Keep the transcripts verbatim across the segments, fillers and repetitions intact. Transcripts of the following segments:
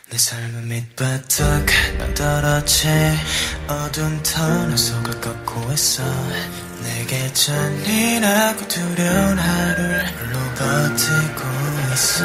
내 삶은 밑바닥 난 떨어지 어두운 터널 속을 걷고 있어. 내게 잔인하고 두려운 하루를 홀로 버티고 있어.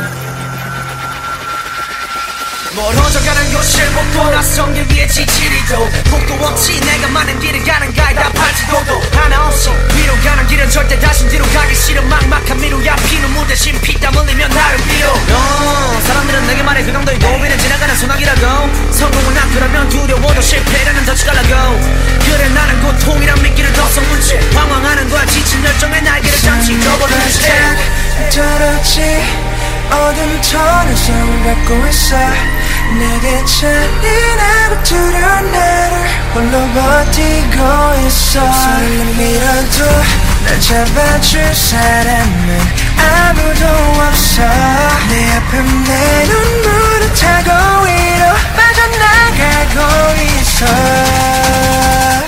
멀어져가는 곳을 못 보 낯선 길 위에 지치리도 목도 없이 내가 많은 길을 가는 가이다 팔지도도 하나 없이 위로 가는 길은 절대 다시 뒤로 가기 싫어. 막막한 미루야 피눈물 대신 피땀 흘리면 나를 빌어. 어, 사람들은 내게 말해 그 정도의 고비는 지나가는 소나기라고. 성공은 안 그러면 두려워도 실패라는 덫이 갈라고. 그래 나는 고통이란 미끼를 더 써문지 방황하는 거야. 지친 열정의 날개를 잠시 접어둔 채 떨어지 어둠 터널 속을 걷고 있어. 내게 잔인하고 두려운 나를 홀로 버티고 있어. 설렘이라도 날 잡아줄 사람은 아무도 없어. 내 아픔 내 눈물을 타고 위로 빠져나가고 있어.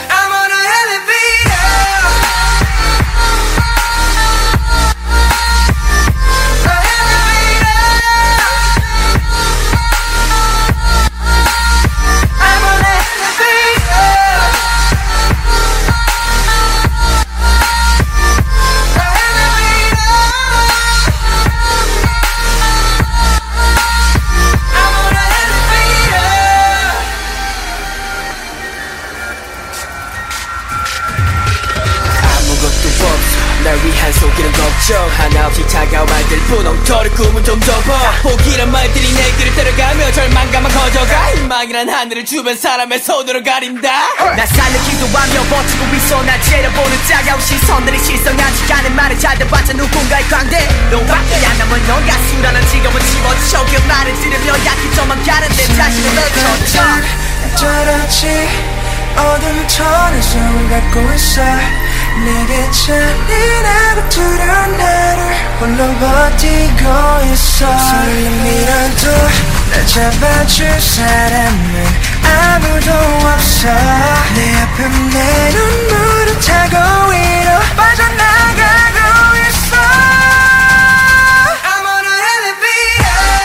날 위한 속이는 걱정 하나 없이 차가워할 들 뿐. 엉터리 꿈은 좀 접어. 포기란 말들이 내 길을 따라가며 절망감만 커져가. 희망이란 하늘을 주변 사람의 손으로 가린다. 날 살려기도 하며 버티고 있어. 날 째려보는 차가운 시선들이 실성하지 않은 말을 잘 들어봤자 누군가의 광대. 너밖에 안 남은 넌 가수라는 직업은 집어쳐. 그 말을 들으며 약해져만 가는데 자신을 내쳐져. 떨어지 어둠 터널 속을 걷고 있어. 내게 잔인하고 두려운 나를 홀로 버티고 있어. 설렘이라도 날 잡아줄 사람은 아무도 없어. 내 아픔 내 눈물을 타고 위로 빠져나가고 있어. I'm on an elevator.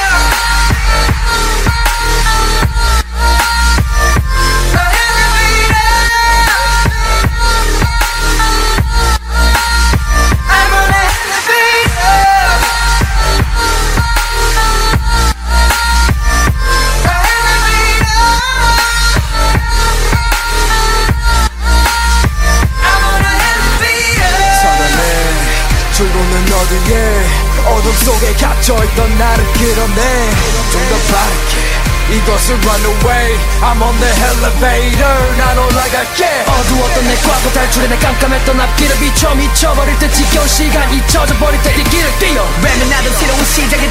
죽어는 어디에 어둠 속에 갇혀있던 나를 끌어내. 좀 더 빠르게 이것을 run away. I'm on the elevator. 난 올라갈게. 어두웠던 내 과거 탈출해. 내 깜깜했던 앞길을 비춰 미쳐버릴 때 지겨운 시간 잊혀져 버릴 때 이 길을 뛰어. 랩은 나도 새로운 시작에